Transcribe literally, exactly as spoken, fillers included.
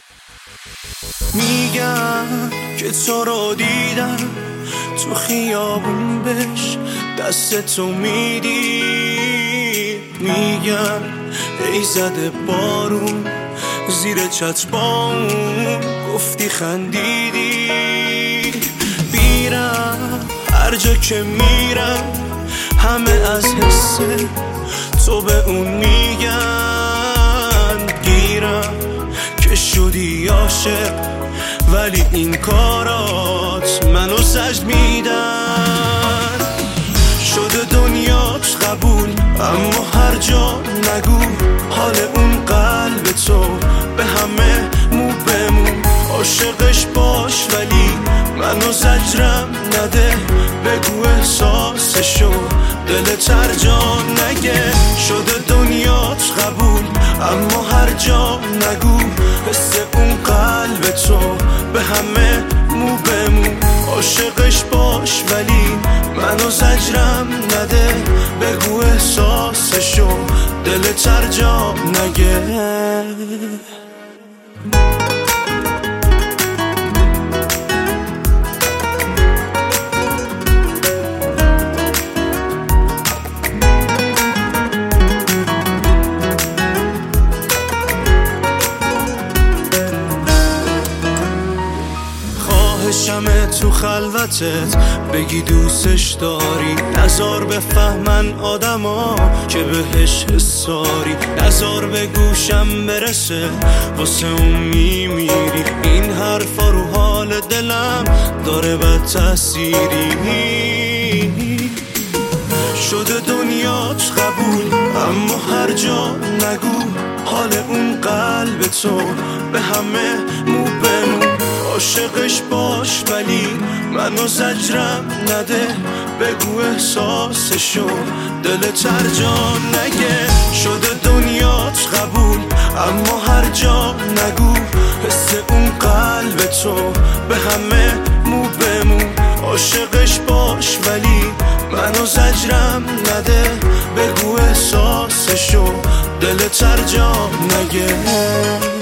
میگم که تو رو دیدم تو خیابون، بهش دست تو میدی. میگم ای زده بارون زیر چتربام، گفتی خندیدی. بیرم هر جا که میرم همه از حس تو به اون میگن گیرم که شدی عاشق، ولی این کارات منو سجد میدن. شده دنیات قبول اما هر جا نگو حال اون قلب تو به همه مو بمون. عاشقش باش ولی منو زجرم نده، بگو احساسشو دلت هر جا نگه. شده دنیات قبول اما هر جا نگو حس اون قلب تو به همه مو بمون. عاشقش باش ولی منو زجرم نده، بگو احساسشو دلت هر جا نگه. خواهشمه تو خلوتت بگی دوستش داری، نزار بفهمن آدما که بهش حساری، نزار به گوشم برسه واسه اون میمیری. این حرفا رو حال دلم داره بد تأثیری. شده دنیات قبول اما هر جا نگو حال اون قلب تو به همه مو بمون. عاشقش باش ولی منو زجرم نده، بگو احساسشو دلت هر جا نگه. شده دنیات قبول اما هر جا نگو حس اون قلب تو به همه مو بمون. عاشقش باش ولی منو زجرم نده، بگو احساسشو دلت هر جا نگه.